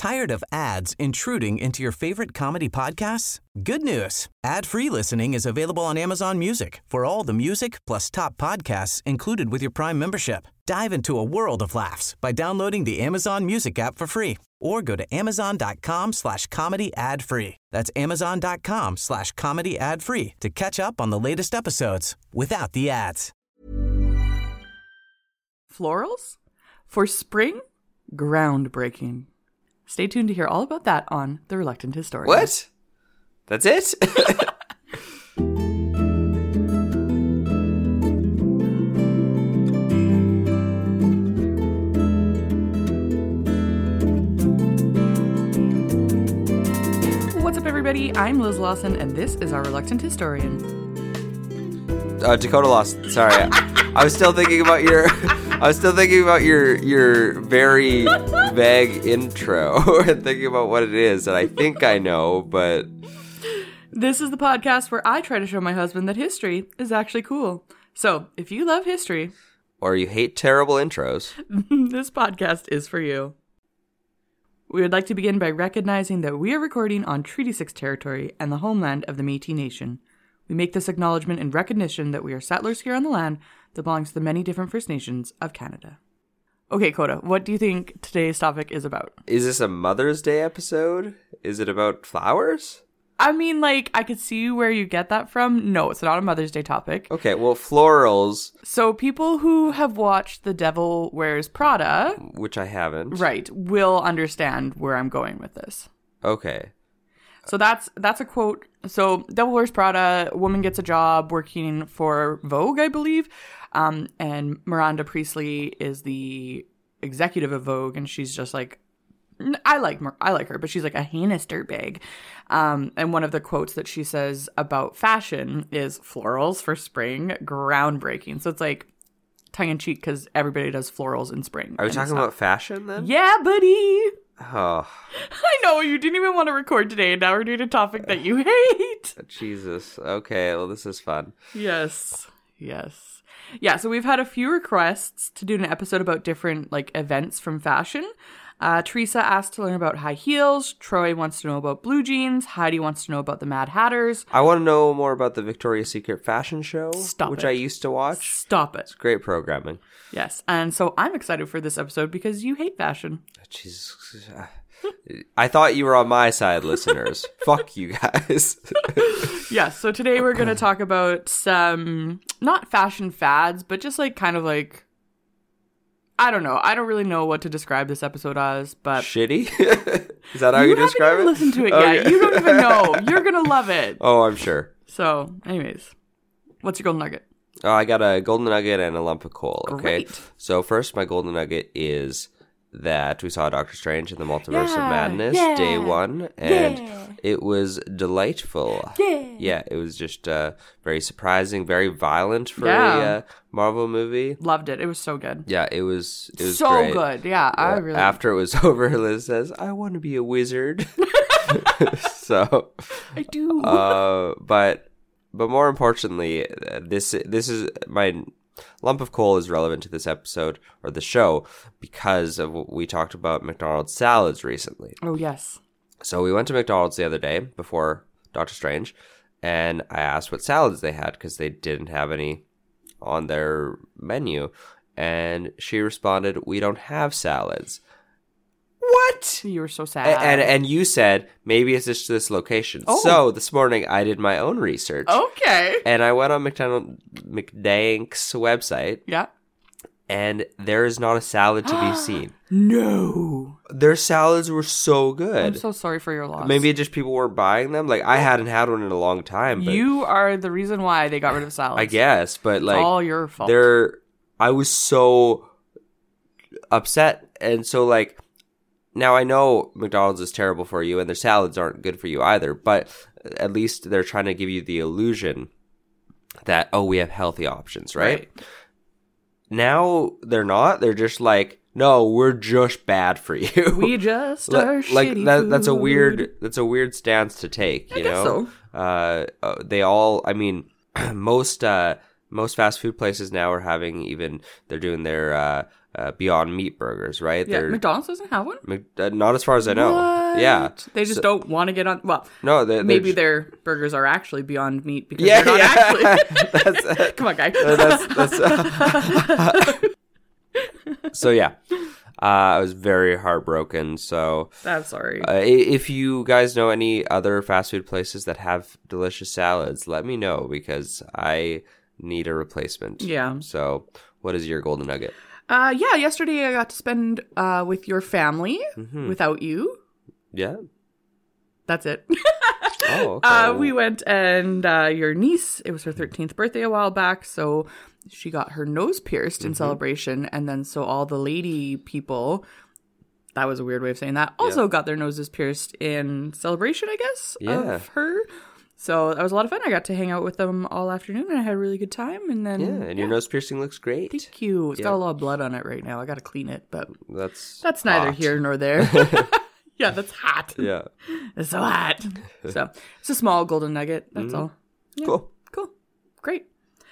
Tired of ads intruding into your favorite comedy podcasts? Good news. Ad-free listening is available on Amazon Music for all the music plus top podcasts included with your Prime membership. Dive into a world of laughs by downloading the Amazon Music app for free or go to amazon.com/comedy ad-free. That's amazon.com/comedy ad-free to catch up on the latest episodes without the ads. Florals? For spring? Groundbreaking. Stay tuned to hear all about that on The Reluctant Historian. What? That's it? What's up, everybody? I'm Liz Lawson, and this is our Reluctant Historian. Dakota Lawson. Sorry, I was still thinking about your. I was still thinking about your very vague intro and thinking about what it is, and I think I know, but... This is the podcast where I try to show my husband that history is actually cool. So, if you love history... Or you hate terrible intros. This podcast is for you. We would like to begin by recognizing that we are recording on Treaty 6 territory and the homeland of the Métis Nation. We make this acknowledgement in recognition that we are settlers here on the land that belongs to the many different First Nations of Canada. Okay, Coda, what do you think today's topic is about? Is this a Mother's Day episode? Is it about flowers? I mean, like, I could see where you get that from. No, it's not a Mother's Day topic. Okay, well, florals... So people who have watched The Devil Wears Prada... Which I haven't. Right, will understand where I'm going with this. Okay. So that's a quote. So Devil Wears Prada, a woman gets a job working for Vogue, I believe. And Miranda Priestley is the executive of Vogue, and she's just like, I like her, but she's like a heinous dirtbag. And one of the quotes that she says about fashion is florals for spring, groundbreaking. So it's like tongue in cheek because everybody does florals in spring. Are we talking about fashion then? Yeah, buddy. Oh. I know, you didn't even want to record today, and now we're doing a topic that you hate. Jesus. Okay, well, this is fun. Yes. Yeah, so we've had a few requests to do an episode about different, like, events from fashion. Teresa asked to learn about high heels. Troy wants to know about blue jeans. Heidi wants to know about the Mad Hatters. I want to know more about the Victoria's Secret fashion show, which it. I used to watch. Stop it. It's great programming. Yes, and so I'm excited for this episode because you hate fashion. Jesus. I thought you were on my side, listeners. Fuck you guys. Yes, so today we're going to talk about some, not fashion fads, but just like kind of like, I don't know. I don't really know what to describe this episode as, but... Shitty? Is that how you describe it? You haven't even listened to it yet. Okay. You don't even know. You're going to love it. Oh, I'm sure. So, anyways, what's your golden nugget? Oh, I got a golden nugget and a lump of coal, okay? Great. So first, my golden nugget is that we saw Doctor Strange in the Multiverse of Madness, day 1, and it was delightful. Yeah, it was just very surprising, very violent for a Marvel movie. Loved it. It was so good. Yeah, it was so great. Good. Yeah, I really... After it was over, Liz says, I want to be a wizard. So... I do. But more importantly, this is my lump of coal is relevant to this episode or the show because of what we talked about McDonald's salads recently. Oh, yes. So we went to McDonald's the other day before Doctor Strange, and I asked what salads they had because they didn't have any on their menu. And she responded, "We don't have salads." What? You were so sad. And you said, maybe it's just this location. Oh. So this morning I did my own research. Okay. And I went on McDank's website. Yeah. And there is not a salad to be seen. No. Their salads were so good. I'm so sorry for your loss. Maybe just people weren't buying them. Like, I hadn't had one in a long time. But you are the reason why they got rid of salads. I guess. But, like, it's all your fault. I was so upset. And so, like... Now, I know McDonald's is terrible for you and their salads aren't good for you either, but at least they're trying to give you the illusion that, oh, we have healthy options, right? Now, they're not. They're just like, no, we're just bad for you. We just are shitty food. That's a weird stance to take, you know? So. They all, I mean, most fast food places now are having they're doing their Beyond Meat burgers, right? Yeah, McDonald's doesn't have one? Not as far as I know. What? Yeah. They just don't want to get on. Well, no, maybe their burgers are actually Beyond Meat because they're not actually. Come on, guy. So, yeah. I was very heartbroken. So I'm sorry. If you guys know any other fast food places that have delicious salads, let me know because I need a replacement. Yeah. So what is your golden nugget? Yesterday I got to spend with your family without you. Yeah. That's it. Oh, okay. We went and your niece, it was her 13th birthday a while back, so she got her nose pierced in celebration, and then so all the lady people, that was a weird way of saying that, also got their noses pierced in celebration, I guess, of her. So that was a lot of fun. I got to hang out with them all afternoon, and I had a really good time. And then and your nose piercing looks great. Thank you. It's got a lot of blood on it right now. I got to clean it, but that's neither hot. Here nor there. Yeah, that's hot. Yeah, it's so hot. So it's a small golden nugget. That's all. Yeah. Cool. Great.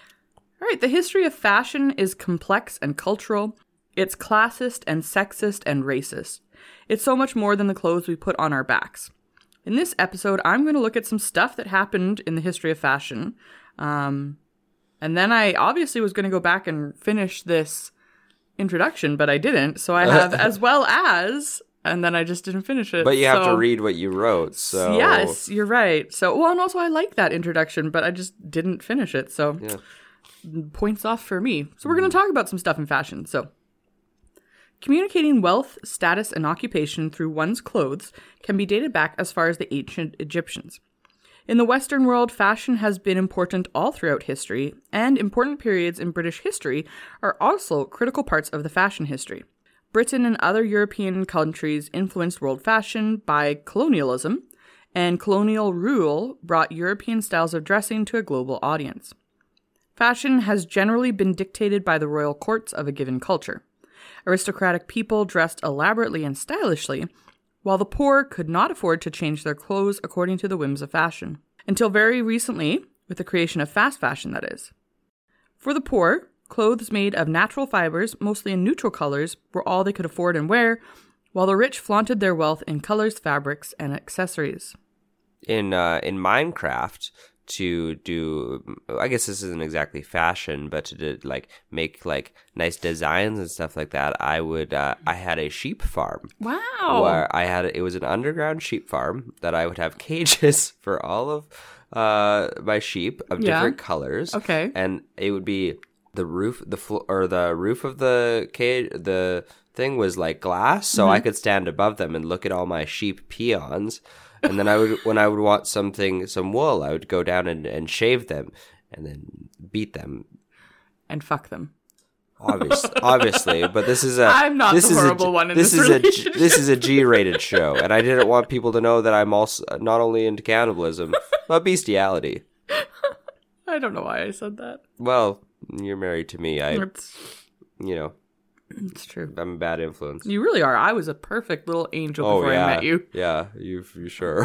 All right. The history of fashion is complex and cultural. It's classist and sexist and racist. It's so much more than the clothes we put on our backs. In this episode, I'm going to look at some stuff that happened in the history of fashion. And then I obviously was going to go back and finish this introduction, but I didn't. So I have as well as, and then I just didn't finish it. But you have to read what you wrote, so... Yes, you're right. So, well, and also I like that introduction, but I just didn't finish it. So points off for me. So we're going to talk about some stuff in fashion. So communicating wealth, status, and occupation through one's clothes can be dated back as far as the ancient Egyptians. In the Western world, fashion has been important all throughout history, and important periods in British history are also critical parts of the fashion history. Britain and other European countries influenced world fashion by colonialism, and colonial rule brought European styles of dressing to a global audience. Fashion has generally been dictated by the royal courts of a given culture. Aristocratic people dressed elaborately and stylishly, while the poor could not afford to change their clothes according to the whims of fashion. Until very recently, with the creation of fast fashion, that is. For the poor, clothes made of natural fibers, mostly in neutral colors, were all they could afford and wear, while the rich flaunted their wealth in colors, fabrics, and accessories. In Minecraft, to do, I guess this isn't exactly fashion, but to do, make nice designs and stuff like that, I had a sheep farm. Wow. Where it was an underground sheep farm that I would have cages for all of my sheep of different colors. Okay. And it would be the roof, the roof of the cage, the thing was like glass, so I could stand above them and look at all my sheep peons. And then when I would want some wool, I would go down and shave them and then beat them. And fuck them. Obviously, but this is I'm not the horrible one in this relationship. This is a G-rated show, and I didn't want people to know that I'm also not only into cannibalism, but bestiality. I don't know why I said that. Well, you're married to me. It's true. I'm a bad influence. You really are. I was a perfect little angel before I met you. Yeah, you sure.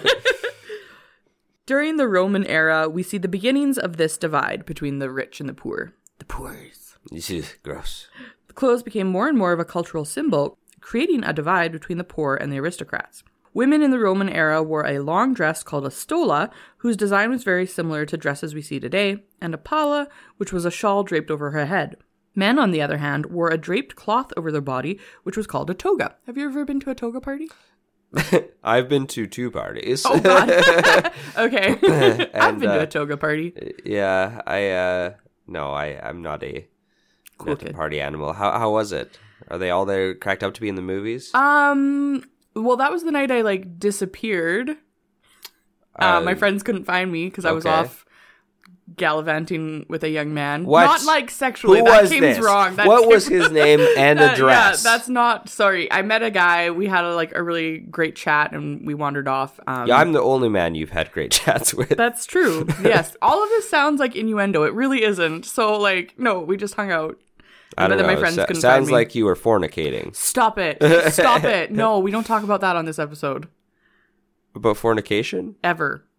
During the Roman era, we see the beginnings of this divide between the rich and the poor. The poors. This is gross. The clothes became more and more of a cultural symbol, creating a divide between the poor and the aristocrats. Women in the Roman era wore a long dress called a stola, whose design was very similar to dresses we see today, and a palla, which was a shawl draped over her head. Men, on the other hand, wore a draped cloth over their body, which was called a toga. Have you ever been to a toga party? I've been to 2 parties. Oh, God. Okay. I've been to a toga party. Yeah, I'm not a party animal. How was it? Are they all there cracked up to be in the movies? Well, that was the night I, disappeared. My friends couldn't find me because I was off gallivanting with a young man. What? Not sexually. Who that was came this? wrong. What was his name and address? Yeah, that's not. Sorry, I met a guy. We had a really great chat, and we wandered off. I'm the only man you've had great chats with. That's true. Yes, all of this sounds like innuendo. It really isn't. So, no, we just hung out. I don't know. My friends couldn't sounds find me. like you were fornicating. Stop it. Stop it. No, we don't talk about that on this episode. About fornication? Ever.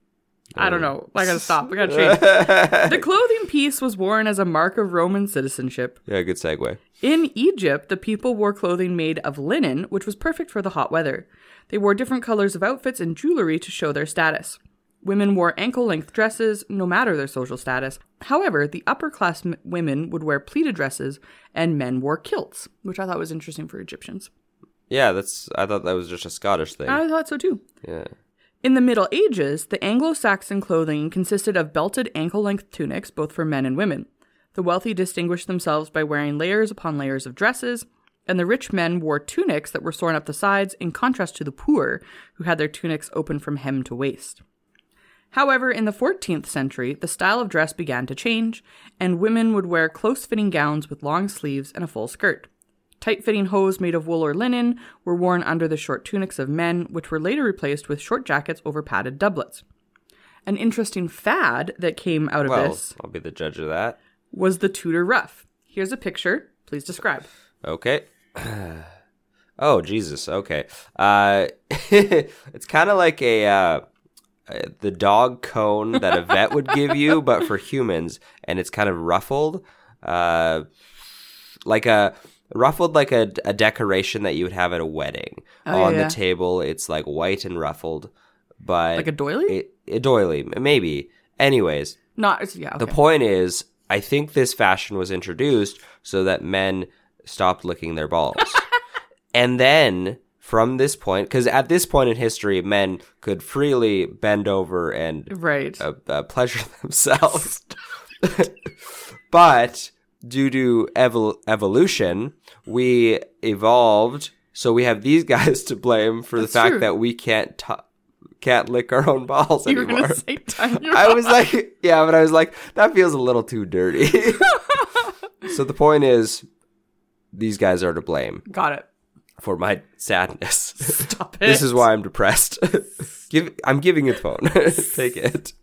I don't know. I gotta stop. I gotta change. The clothing piece was worn as a mark of Roman citizenship. Yeah, good segue. In Egypt, the people wore clothing made of linen, which was perfect for the hot weather. They wore different colors of outfits and jewelry to show their status. Women wore ankle-length dresses, no matter their social status. However, the upper-class women would wear pleated dresses, and men wore kilts, which I thought was interesting for Egyptians. Yeah, I thought that was just a Scottish thing. I thought so too. Yeah. In the Middle Ages, the Anglo-Saxon clothing consisted of belted ankle-length tunics, both for men and women. The wealthy distinguished themselves by wearing layers upon layers of dresses, and the rich men wore tunics that were sewn up the sides, in contrast to the poor, who had their tunics open from hem to waist. However, in the 14th century, the style of dress began to change, and women would wear close-fitting gowns with long sleeves and a full skirt. Tight-fitting hose made of wool or linen were worn under the short tunics of men, which were later replaced with short jackets over padded doublets. An interesting fad that came out of this I'll be the judge of that. Was the Tudor ruff. Here's a picture. Please describe. Okay. Oh, Jesus. Okay. It's kind of like the dog cone that a vet would give you, but for humans, and it's kind of ruffled. Like a decoration that you would have at a wedding. The table, it's like white and ruffled, but like a doily? A doily, maybe. Anyways, Okay. The point is, I think this fashion was introduced so that men stopped licking their balls. And then from this point, because at this point in history, men could freely bend over and pleasure themselves. But due to evolution, we evolved. So we have these guys to blame for the fact that we can't lick our own balls anymore. You were going to say tiny. I was like, yeah, but I was like, that feels a little too dirty. So the point is, these guys are to blame. Got it. For my sadness. Stop it. This is why I'm depressed. I'm giving you the phone. Take it.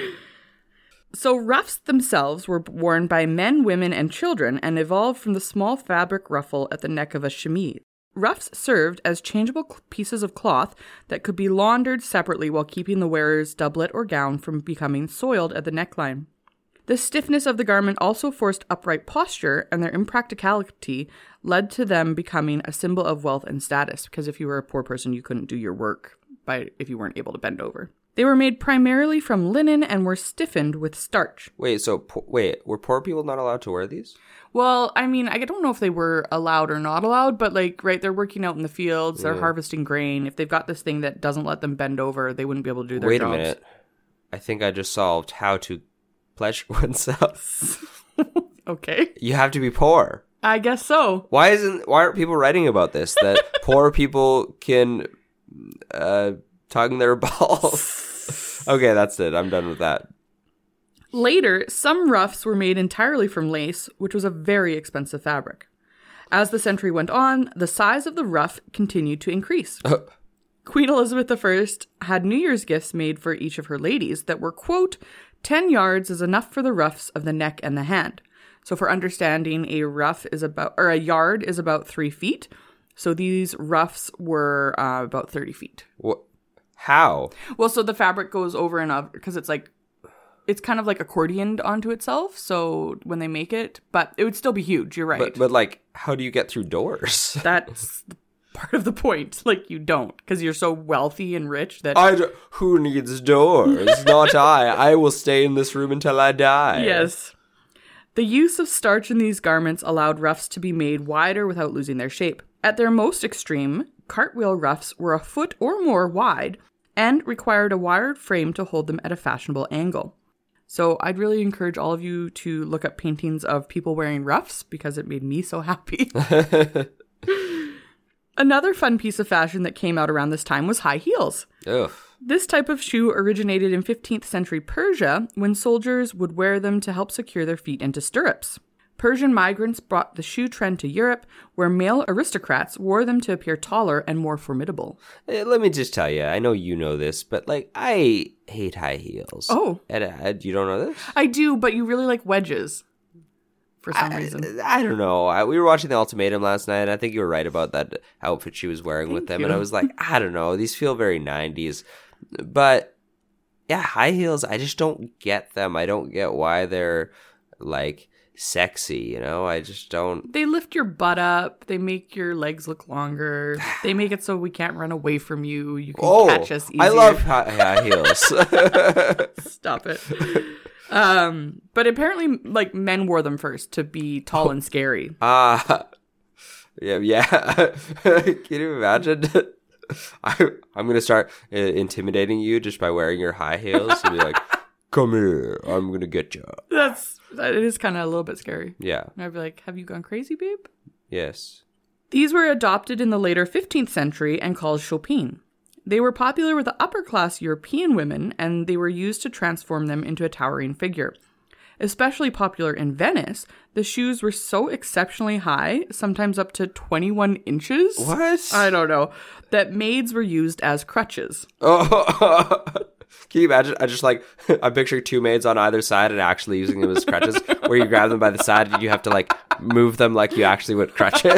So ruffs themselves were worn by men, women, and children and evolved from the small fabric ruffle at the neck of a chemise. Ruffs served as changeable pieces of cloth that could be laundered separately while keeping the wearer's doublet or gown from becoming soiled at the neckline. The stiffness of the garment also forced upright posture, and their impracticality led to them becoming a symbol of wealth and status, because if you were a poor person, you couldn't do your work if you weren't able to bend over. They were made primarily from linen and were stiffened with starch. Wait, were poor people not allowed to wear these? Well, I mean, I don't know if they were allowed or not allowed, but they're working out in the fields, they're harvesting grain. If they've got this thing that doesn't let them bend over, they wouldn't be able to do their jobs. Wait a minute. I think I just solved how to pleasure oneself. Okay. You have to be poor. I guess so. Why aren't people writing about this? That poor people can tongue their balls. Okay, that's it. I'm done with that. Later, some ruffs were made entirely from lace, which was a very expensive fabric. As the century went on, the size of the ruff continued to increase. Queen Elizabeth I had New Year's gifts made for each of her ladies that were, quote, 10 yards is enough for the ruffs of the neck and the hand. So for understanding, a yard is about 3 feet. So these ruffs were about 30 feet. What? How? Well, so the fabric goes over and up because it's kind of like accordioned onto itself. So when they make it, but it would still be huge. You're right. But how do you get through doors? That's part of the point. You don't, because you're so wealthy and rich that... Who needs doors? Not I. I will stay in this room until I die. Yes. The use of starch in these garments allowed ruffs to be made wider without losing their shape. At their most extreme, cartwheel ruffs were a foot or more wide and required a wired frame to hold them at a fashionable angle. So I'd really encourage all of you to look up paintings of people wearing ruffs because it made me so happy. Another fun piece of fashion that came out around this time was high heels. Ugh. This type of shoe originated in 15th century Persia when soldiers would wear them to help secure their feet into stirrups. Persian migrants brought the shoe trend to Europe, where male aristocrats wore them to appear taller and more formidable. Let me just tell you, I know you know this, but I hate high heels. Oh. You don't know this? I do, but you really like wedges. For some reason. I don't know. We were watching The Ultimatum last night, and I think you were right about that outfit she was wearing with them. And I was like, I don't know. These feel very 90s. But Yeah, high heels, I just don't get them. I don't get why they're, like, sexy, you know? I just don't. They lift your butt up. They make your legs look longer. They make it so we can't run away from you. You can catch us easier. I love high heels. Stop it. But apparently, like, men wore them first to be tall and scary. Yeah. Can you imagine? I'm gonna start intimidating you just by wearing your high heels and be like, "Come here, I'm gonna get you." It is kind of a little bit scary. Yeah. And I'd be like, "Have you gone crazy, babe?" Yes. These were adopted in the later 15th century and called chopines. They were popular with the upper-class European women, and they were used to transform them into a towering figure. Especially popular in Venice, the shoes were so exceptionally high, sometimes up to 21 inches. What? I don't know. That maids were used as crutches. Oh, can you imagine? I'm picturing two maids on either side and actually using them as crutches, where you grab them by the side and you have to, like, move them like you actually would crutches.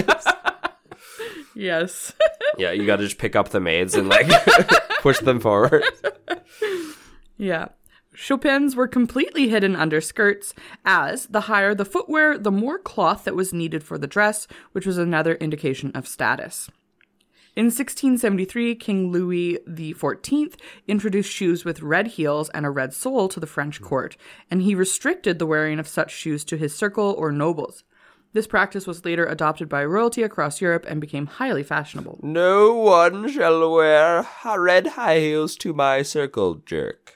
Yes. Yeah, you gotta just pick up the maids and, like, push them forward. Yeah. Chopins were completely hidden under skirts, as the higher the footwear, the more cloth that was needed for the dress, which was another indication of status. In 1673, King Louis XIV introduced shoes with red heels and a red sole to the French court, and he restricted the wearing of such shoes to his circle or nobles. This practice was later adopted by royalty across Europe and became highly fashionable. No one shall wear red high heels to my circle, jerk.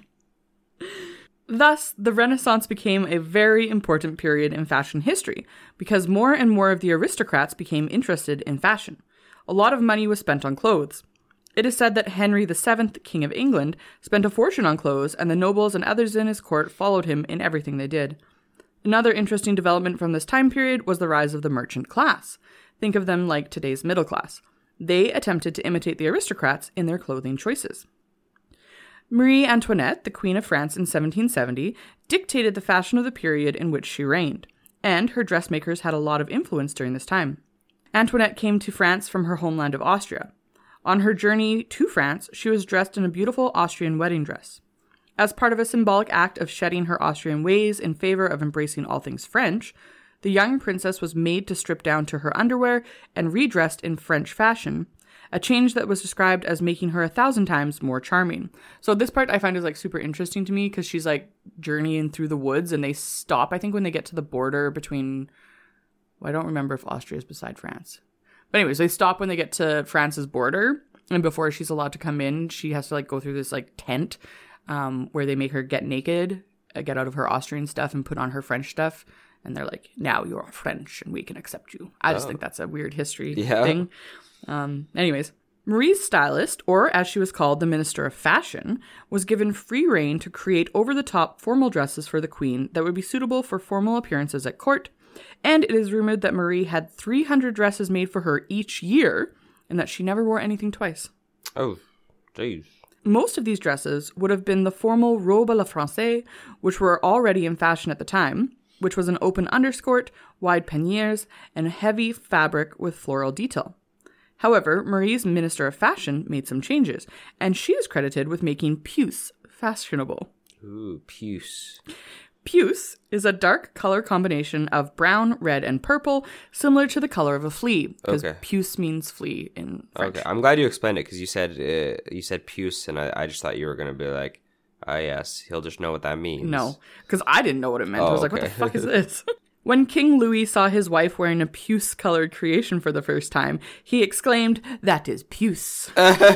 Thus, the Renaissance became a very important period in fashion history, because more and more of the aristocrats became interested in fashion. A lot of money was spent on clothes. It is said that Henry VII, King of England, spent a fortune on clothes, and the nobles and others in his court followed him in everything they did. Another interesting development from this time period was the rise of the merchant class. Think of them like today's middle class. They attempted to imitate the aristocrats in their clothing choices. Marie Antoinette, the Queen of France in 1770, dictated the fashion of the period in which she reigned, and her dressmakers had a lot of influence during this time. Antoinette came to France from her homeland of Austria. On her journey to France, she was dressed in a beautiful Austrian wedding dress. As part of a symbolic act of shedding her Austrian ways in favor of embracing all things French, the young princess was made to strip down to her underwear and redressed in French fashion, a change that was described as making her 1,000 times more charming. So this part I find is, like, super interesting to me, because she's, like, journeying through the woods, and they stop, I think, when they get to the border between, well, I don't remember if Austria is beside France. But anyways, they stop when they get to France's border, and before she's allowed to come in, she has to, like, go through this, like, tent where they make her get naked, get out of her Austrian stuff and put on her French stuff. And they're like, now you're French and we can accept you. I just think that's a weird history thing. Anyways, Marie's stylist, or as she was called, the Minister of Fashion, was given free rein to create over-the-top formal dresses for the queen that would be suitable for formal appearances at court. And it is rumored that Marie had 300 dresses made for her each year, and that she never wore anything twice. Oh, jeez. Most of these dresses would have been the formal robe à la française, which were already in fashion at the time, which was an open underskirt, wide panniers, and heavy fabric with floral detail. However, Marie's Minister of Fashion made some changes, and she is credited with making puce fashionable. Ooh, puce. Puce is a dark color combination of brown, red, and purple, similar to the color of a flea, because puce means flea in French. Okay, I'm glad you explained it, because you said puce, and I just thought you were going to be like, ah, yes, he'll just know what that means. No, because I didn't know what it meant. I was like, what the fuck is this? When King Louis saw his wife wearing a puce-colored creation for the first time, he exclaimed, "That is puce."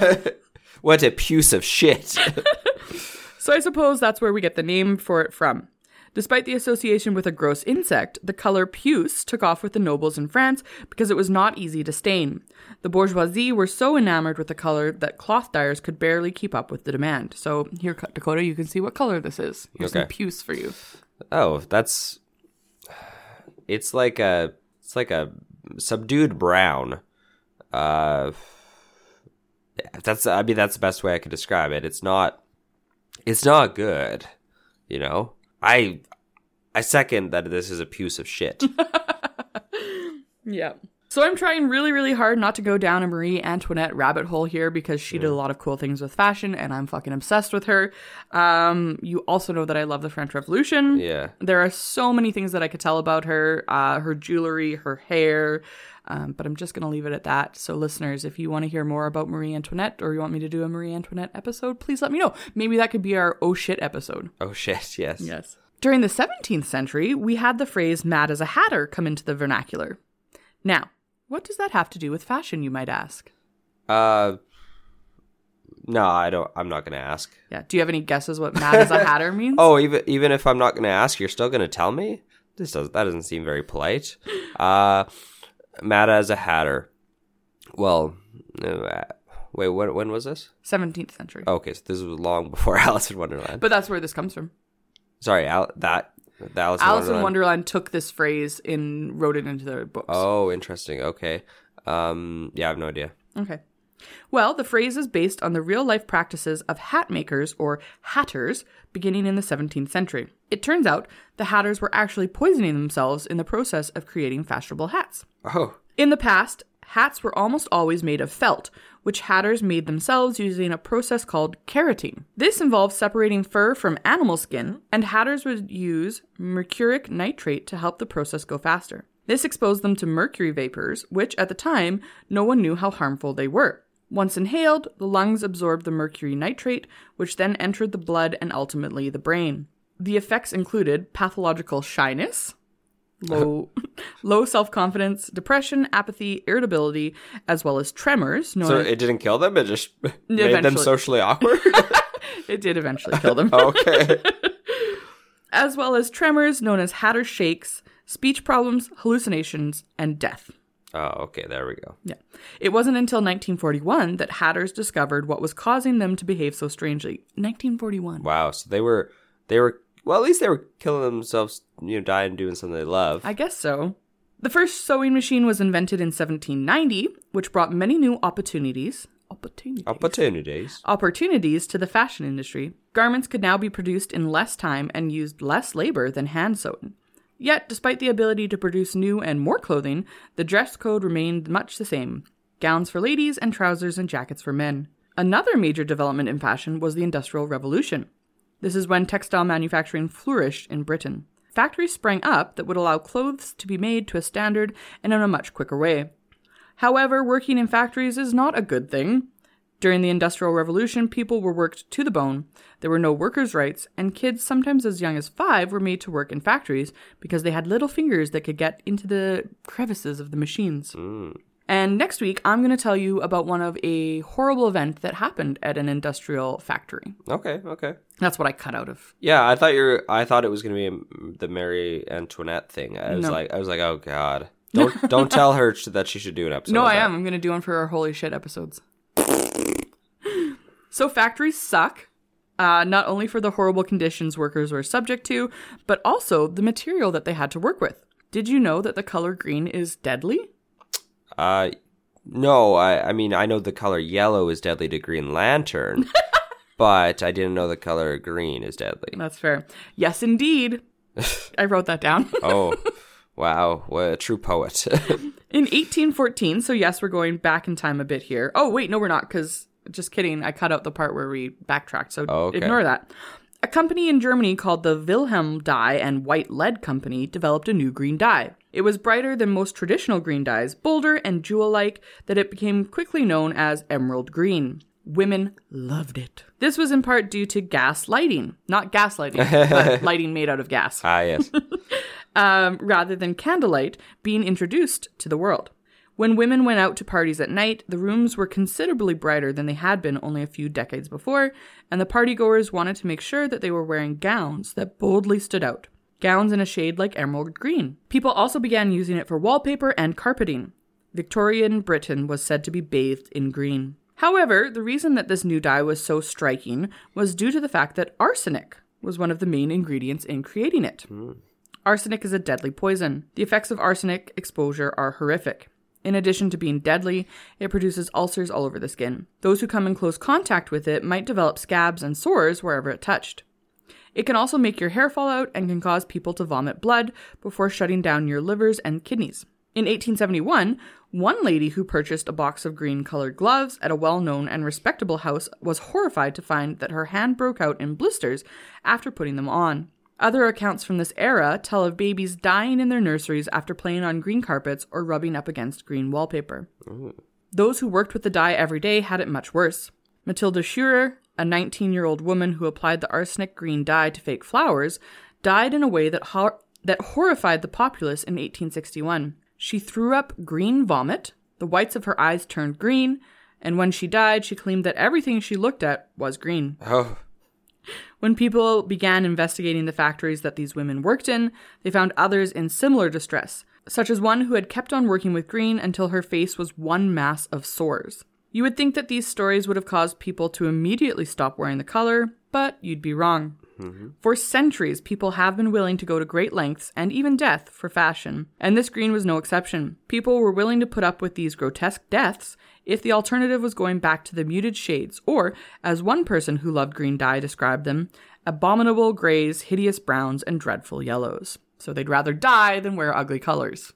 What a puce of shit. So I suppose that's where we get the name for it from. Despite the association with a gross insect, the color puce took off with the nobles in France because it was not easy to stain. The bourgeoisie were so enamored with the color that cloth dyers could barely keep up with the demand. So here, Dakota, you can see what color this is. Here's some puce for you. Oh, it's like a subdued brown. That's the best way I could describe it. It's not good, you know? I second that this is a puce of shit. Yeah. So I'm trying really, really hard not to go down a Marie Antoinette rabbit hole here because she did a lot of cool things with fashion and I'm fucking obsessed with her. You also know that I love the French Revolution. Yeah. There are so many things that I could tell about her, her jewelry, her hair, but I'm just going to leave it at that. So listeners, if you want to hear more about Marie Antoinette or you want me to do a Marie Antoinette episode, please let me know. Maybe that could be our oh shit episode. Oh shit, yes. Yes. During the 17th century, we had the phrase mad as a hatter come into the vernacular. Now, what does that have to do with fashion, you might ask? No, I don't. I'm not going to ask. Yeah. Do you have any guesses what mad as a hatter means? Oh, even if I'm not going to ask, you're still going to tell me? That doesn't seem very polite. Mad as a hatter. Well, wait, when was this? 17th century. Okay, so this was long before Alice in Wonderland. But that's where this comes from. Sorry, the Alice in Wonderland took this phrase and wrote it into their books. Oh, interesting. Okay. Yeah, I have no idea. Okay. Well, the phrase is based on the real-life practices of hat makers, or hatters, beginning in the 17th century. It turns out the hatters were actually poisoning themselves in the process of creating fashionable hats. Oh. In the past, hats were almost always made of felt, which hatters made themselves using a process called keratin. This involves separating fur from animal skin, and hatters would use mercuric nitrate to help the process go faster. This exposed them to mercury vapors, which at the time, no one knew how harmful they were. Once inhaled, the lungs absorbed the mercury nitrate, which then entered the blood and ultimately the brain. The effects included pathological shyness, low self-confidence, depression, apathy, irritability, as well as tremors. So it didn't kill them? It just made them socially awkward? It did eventually kill them. Okay. As well as tremors known as hatter shakes, speech problems, hallucinations, and death. Oh, okay. There we go. Yeah. It wasn't until 1941 that hatters discovered what was causing them to behave so strangely. 1941. Wow. So they were, well, at least they were killing themselves, dying doing something they love. I guess so. The first sewing machine was invented in 1790, which brought many new opportunities to the fashion industry. Garments could now be produced in less time and used less labor than hand sewing. Yet, despite the ability to produce new and more clothing, the dress code remained much the same. Gowns for ladies and trousers and jackets for men. Another major development in fashion was the Industrial Revolution. This is when textile manufacturing flourished in Britain. Factories sprang up that would allow clothes to be made to a standard and in a much quicker way. However, working in factories is not a good thing. During the Industrial Revolution, people were worked to the bone, there were no workers' rights, and kids sometimes as young as 5 were made to work in factories because they had little fingers that could get into the crevices of the machines. And next week, I'm going to tell you about one of a horrible event that happened at an industrial factory. Okay. That's what I cut out of. Yeah, I thought it was going to be the Marie Antoinette thing. I was like, oh god. Don't tell her that she should do an episode. No, I am. I'm going to do one for our holy shit episodes. So factories suck, not only for the horrible conditions workers were subject to, but also the material that they had to work with. Did you know that the color green is deadly? No, I mean, I know the color yellow is deadly to Green Lantern, but I didn't know the color green is deadly. That's fair. Yes, indeed. I wrote that down. Oh, wow. What a true poet. In 1814, so yes, we're going back in time a bit here. Oh, wait, no, we're not, because... Just kidding. I cut out the part where we backtracked, so Ignore that. A company in Germany called the Wilhelm Dye and White Lead Company developed a new green dye. It was brighter than most traditional green dyes, bolder and jewel-like, that it became quickly known as emerald green. Women loved it. This was in part due to gas lighting. Not gaslighting, but lighting made out of gas. Ah, yes. Rather than candlelight being introduced to the world. When women went out to parties at night, the rooms were considerably brighter than they had been only a few decades before, and the partygoers wanted to make sure that they were wearing gowns that boldly stood out. Gowns in a shade like emerald green. People also began using it for wallpaper and carpeting. Victorian Britain was said to be bathed in green. However, the reason that this new dye was so striking was due to the fact that arsenic was one of the main ingredients in creating it. Arsenic is a deadly poison. The effects of arsenic exposure are horrific. In addition to being deadly, it produces ulcers all over the skin. Those who come in close contact with it might develop scabs and sores wherever it touched. It can also make your hair fall out and can cause people to vomit blood before shutting down your livers and kidneys. In 1871, One lady who purchased a box of green-colored gloves at a well-known and respectable house was horrified to find that her hand broke out in blisters after putting them on. Other accounts from this era tell of babies dying in their nurseries after playing on green carpets or rubbing up against green wallpaper. Ooh. Those who worked with the dye every day had it much worse. Matilda Schurer, a 19-year-old woman who applied the arsenic green dye to fake flowers, died in a way that horrified the populace in 1861. She threw up green vomit, the whites of her eyes turned green, and when she died, she claimed that everything she looked at was green. Oh. When people began investigating the factories that these women worked in, they found others in similar distress, such as one who had kept on working with green until her face was one mass of sores. You would think that these stories would have caused people to immediately stop wearing the color, but you'd be wrong. Mm-hmm. For centuries, people have been willing to go to great lengths and even death for fashion, and this green was no exception. People were willing to put up with these grotesque deaths if the alternative was going back to the muted shades, or, as one person who loved green dye described them, abominable grays, hideous browns, and dreadful yellows. So they'd rather die than wear ugly colors.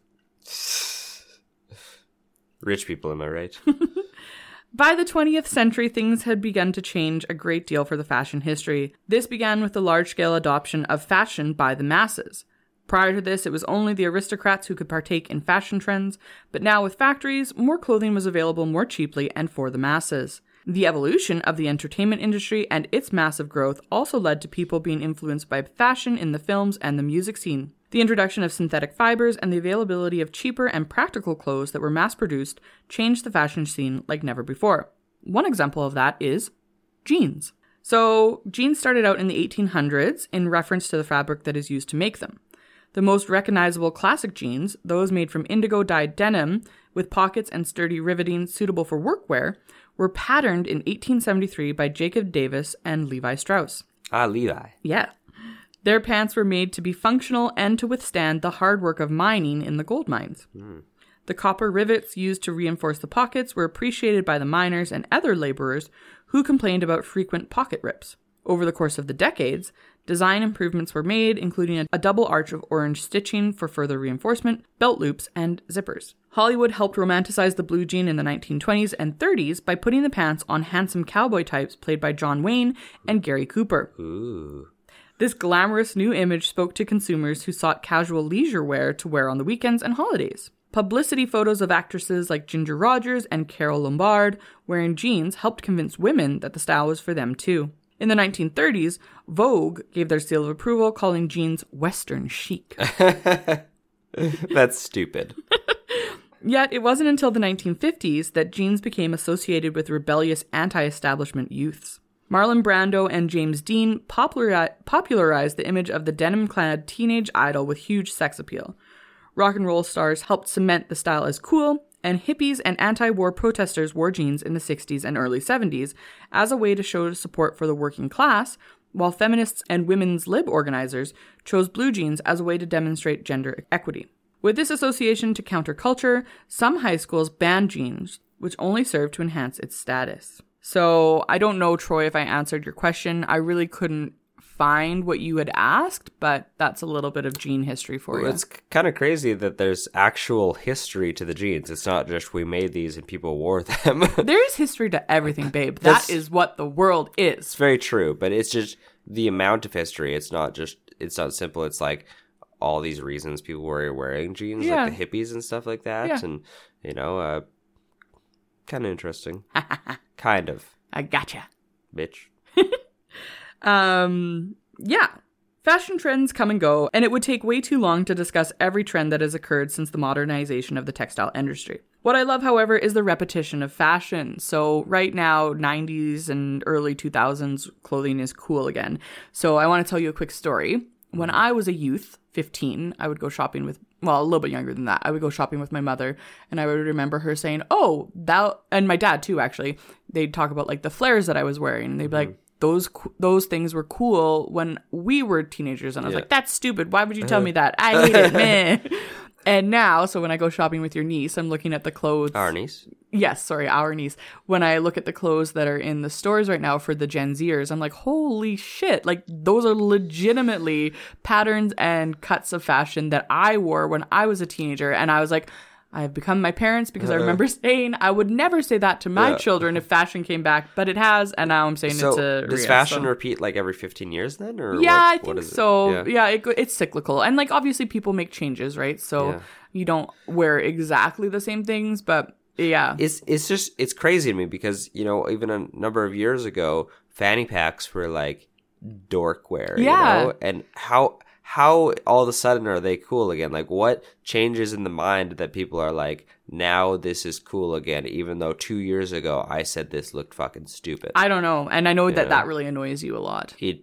Rich people, am I right? By the 20th century, things had begun to change a great deal for the fashion history. This began with the large-scale adoption of fashion by the masses. Prior to this, it was only the aristocrats who could partake in fashion trends, but now with factories, more clothing was available more cheaply and for the masses. The evolution of the entertainment industry and its massive growth also led to people being influenced by fashion in the films and the music scene. The introduction of synthetic fibers and the availability of cheaper and practical clothes that were mass-produced changed the fashion scene like never before. One example of that is jeans. So, jeans started out in the 1800s in reference to the fabric that is used to make them. The most recognizable classic jeans, those made from indigo-dyed denim with pockets and sturdy riveting suitable for workwear, were patterned in 1873 by Jacob Davis and Levi Strauss. Ah, Levi. Yeah. Their pants were made to be functional and to withstand the hard work of mining in the gold mines. The copper rivets used to reinforce the pockets were appreciated by the miners and other laborers who complained about frequent pocket rips. Over the course of the decades, design improvements were made, including a double arch of orange stitching for further reinforcement, belt loops, and zippers. Hollywood helped romanticize the blue jean in the 1920s and 30s by putting the pants on handsome cowboy types played by John Wayne and Gary Cooper. Ooh. This glamorous new image spoke to consumers who sought casual leisure wear to wear on the weekends and holidays. Publicity photos of actresses like Ginger Rogers and Carole Lombard wearing jeans helped convince women that the style was for them too. In the 1930s, Vogue gave their seal of approval, calling jeans Western chic. That's stupid. Yet, it wasn't until the 1950s that jeans became associated with rebellious anti-establishment youths. Marlon Brando and James Dean popularized the image of the denim-clad teenage idol with huge sex appeal. Rock and roll stars helped cement the style as cool, and hippies and anti-war protesters wore jeans in the 60s and early 70s as a way to show support for the working class, while feminists and women's lib organizers chose blue jeans as a way to demonstrate gender equity. With this association to counterculture, some high schools banned jeans, which only served to enhance its status. So I don't know, Troy, if I answered your question. I really couldn't find what you had asked, but that's a little bit of jean history for you. It's kind of crazy that there's actual history to the jeans. It's not just we made these and people wore them. There is history to everything, babe. That is what the world is. It's very true, but it's just the amount of history. It's not simple. It's like all these reasons people were wearing jeans, like the hippies and stuff like that. Yeah. And, kind of interesting. Kind of. I gotcha. Bitch. Yeah. Fashion trends come and go, and it would take way too long to discuss every trend that has occurred since the modernization of the textile industry. What I love, however, is the repetition of fashion. So right now, 90s and early 2000s clothing is cool again. So I want to tell you a quick story. When I was a youth, 15, I would go shopping with, well, a little bit younger than that. I would go shopping with my mother, and I would remember her saying, oh, that, and my dad too, actually. They'd talk about like the flares that I was wearing. And they'd be like, those things were cool when we were teenagers. And I was like, that's stupid. Why would you tell me that? I hate it, man. And now, so when I go shopping with your niece, I'm looking at the clothes. Our niece? Yes, sorry, our niece. When I look at the clothes that are in the stores right now for the Gen Zers, I'm like, holy shit. Like, those are legitimately patterns and cuts of fashion that I wore when I was a teenager. And I was like, I have become my parents because I remember saying I would never say that to my children if fashion came back, but it has, and now I'm saying it to does Ria, fashion repeat like every 15 years then? Or yeah, I what think is so. It? Yeah, it's cyclical. And like obviously people make changes, right? So you don't wear exactly the same things, but yeah. It's crazy to me because, you know, even a number of years ago, fanny packs were like dork wear, you know? And how all of a sudden are they cool again? Like, what changes in the mind that people are like, now this is cool again, even though 2 years ago I said this looked fucking stupid? I don't know. And I know that really annoys you a lot. It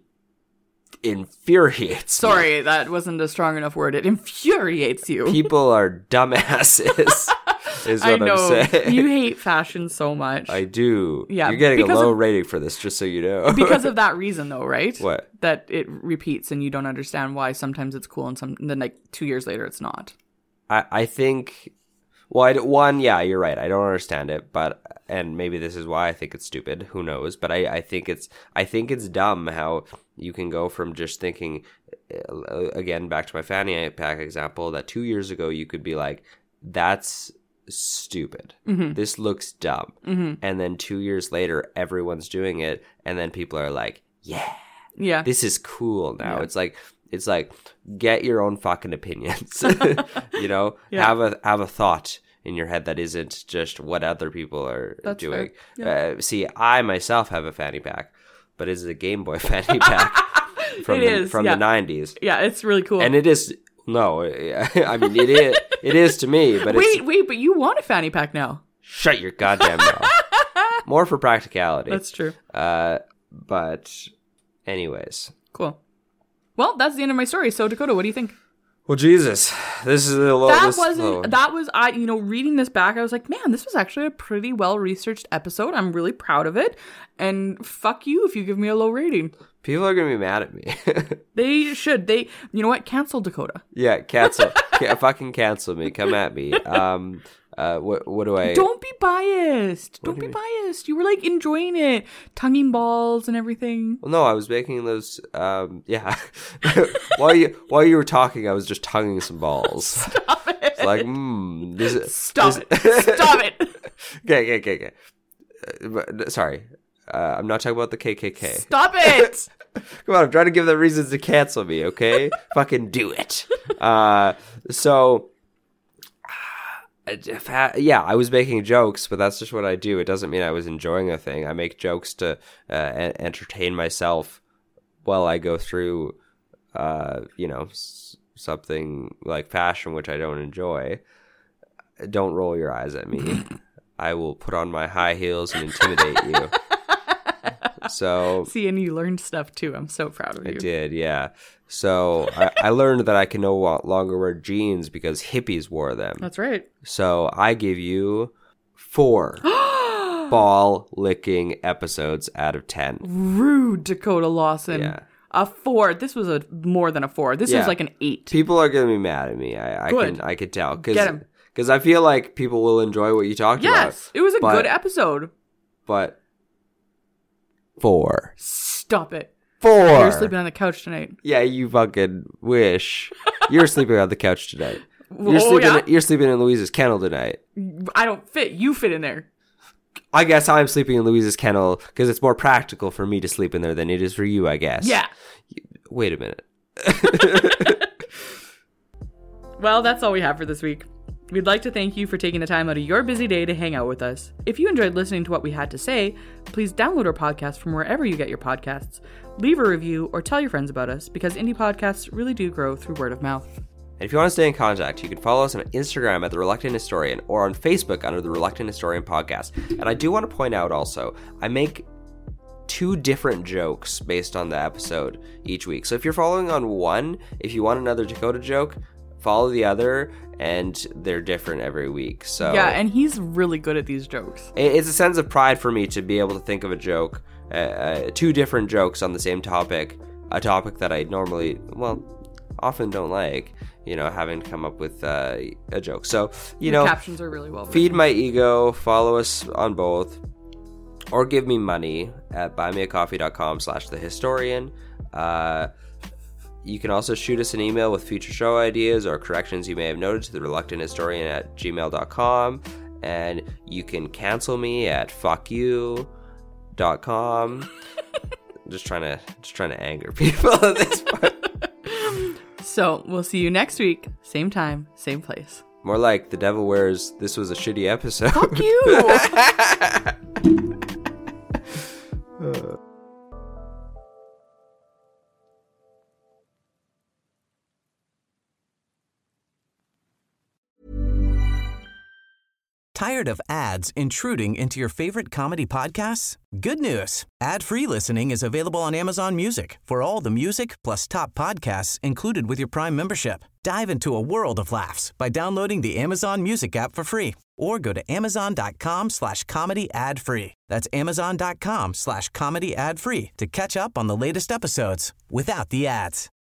infuriates me. Sorry, that wasn't a strong enough word. It infuriates you. People are dumbasses, is what I know. I'm saying. You hate fashion so much. I do. Yeah, You're getting a low rating for this, just so you know. Because of that reason, though, right? What? That it repeats and you don't understand why sometimes it's cool and then like 2 years later it's not. I think, well, yeah, you're right. I don't understand it, and maybe this is why I think it's stupid. Who knows? But I think it's dumb how you can go from just thinking, again, back to my fanny pack example, that 2 years ago you could be like, that's stupid. Mm-hmm. This looks dumb. Mm-hmm. And then 2 years later, everyone's doing it. And then people are like, yeah, this is cool now. Yeah. It's like, get your own fucking opinions, you know, have a thought in your head that isn't just what other people are doing. Yeah. See, I myself have a fanny pack, but it's a Game Boy fanny pack from the 90s. Yeah, it's really cool. And it is, no, I mean, it is to me, but wait, but you want a fanny pack now. Shut your goddamn mouth. More for practicality. That's true. But anyways. Cool. Well, that's the end of my story. So Dakota, what do you think? Well, Jesus, this is a little. Reading this back, I was like, man, this was actually a pretty well researched episode. I'm really proud of it. And fuck you if you give me a low rating. People are gonna be mad at me. They should. You know what? Cancel Dakota. Yeah, cancel. Fucking cancel me. Come at me. What do I? Don't be biased. Don't be biased. You were like enjoying it, tonguing balls and everything. Well, no, I was making those. Yeah. while you were talking, I was just tonguing some balls. Stop it. It's like, Stop it. Okay. Sorry, I'm not talking about the KKK. Stop it. Come on, I'm trying to give them reasons to cancel me. Okay, fucking do it. So. Yeah, I was making jokes, but that's just what I do. It doesn't mean I was enjoying a thing. I make jokes to entertain myself while I go through, something like fashion, which I don't enjoy. Don't roll your eyes at me. I will put on my high heels and intimidate you. So see, and you learned stuff too. I'm so proud of you. I did, yeah. So I learned that I can no longer wear jeans because hippies wore them. That's right. So I give you 4 ball licking episodes out of 10. Rude, Dakota Lawson. Yeah. A 4. This was more than a 4. This was like an 8. People are gonna be mad at me. I can tell. Get him. Because I feel like people will enjoy what you talked about. Yes, it was a good episode. But 4. Stop it. 4. You're sleeping on the couch tonight. Yeah, you fucking wish. You're sleeping on the couch tonight. You're sleeping in Louise's kennel tonight. I don't fit. You fit in there. I guess I'm sleeping in Louise's kennel because it's more practical for me to sleep in there than it is for you, I guess. Yeah. Wait a minute. Well, that's all we have for this week. We'd like to thank you for taking the time out of your busy day to hang out with us. If you enjoyed listening to what we had to say, please download our podcast from wherever you get your podcasts. Leave a review or tell your friends about us because indie podcasts really do grow through word of mouth. And if you want to stay in contact, you can follow us on Instagram at The Reluctant Historian or on Facebook under The Reluctant Historian Podcast. And I do want to point out also, I make 2 different jokes based on the episode each week. So if you're following on one, if you want another Dakota joke, follow the other, and they're different every week. So yeah, and he's really good at these jokes. It's a sense of pride for me to be able to think of a joke, 2 different jokes on the same topic, a topic that I normally, often don't like, having to come up with a joke. So, the captions are really well written. Feed my ego, follow us on both, or give me money at buymeacoffee.com/thehistorian. You can also shoot us an email with future show ideas or corrections you may have noted to thereluctanthistorian@gmail.com. And you can cancel me at fuckyou.com. just trying to anger people at this point. So we'll see you next week. Same time, same place. More like The Devil Wears This Was a Shitty Episode. Fuck you! Tired of ads intruding into your favorite comedy podcasts? Good news. Ad-free listening is available on Amazon Music for all the music plus top podcasts included with your Prime membership. Dive into a world of laughs by downloading the Amazon Music app for free or go to amazon.com/comedy ad-free. That's amazon.com/comedy ad-free to catch up on the latest episodes without the ads.